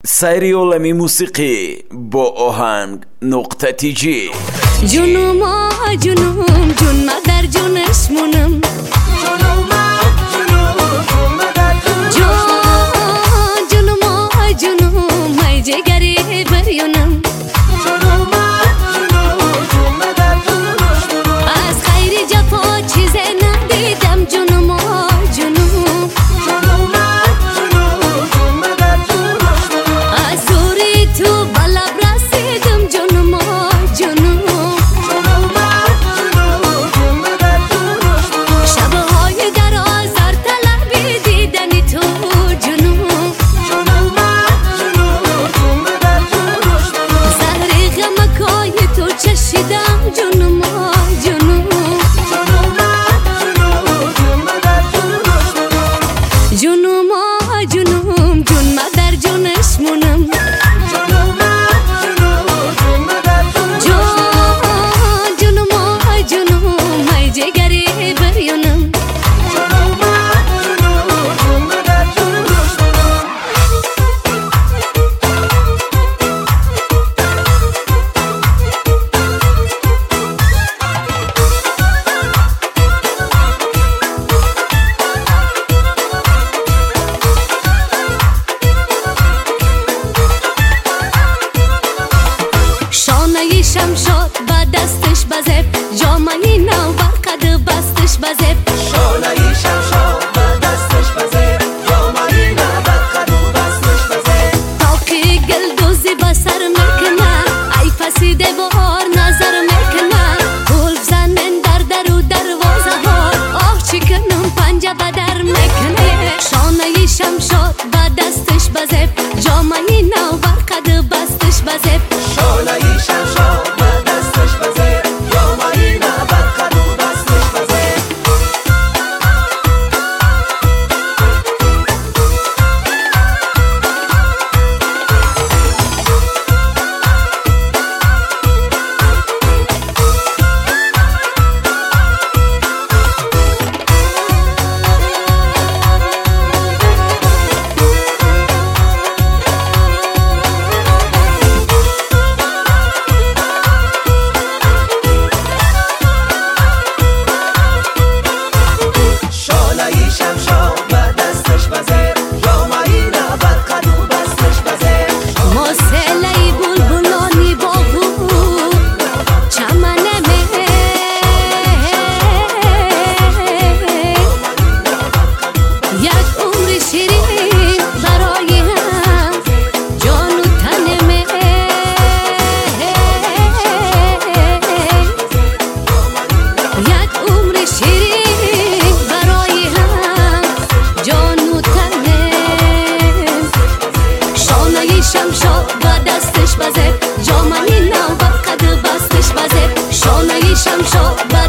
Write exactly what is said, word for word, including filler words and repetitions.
سیری عالمی موسیقی با آهنگ نقطه تی جی. جونم آ جونم جون مادر جونش مونم جونم آ جونم جون مادر جون جونم آ جونم مای جگری بریونم جونم آ جونم جون مادر از خیر جفا چیز ندیدم جونم آ جونم جونم آ جونم جون مادر از زوری تو بالا رسیدم جونم آ جونم شمشاد با دستش بزب جامعی نو با قد بستش بزب شانهی شمشاد با دستش بزب جامعی نو با قد بستش بزب تاکی گل دوزی بسر میکنه ای فسیده بار نظر میکنه گلف زنن در در و دروازه ها آه چی کنم پنجه بدر میکنه شانهی شمشاد با دستش بزب جامعی نو با قد بستش بزب شانهی شمشاد شمشاد با دستش بزب جامعی نو با قد بستش بزب شانهی شمشاد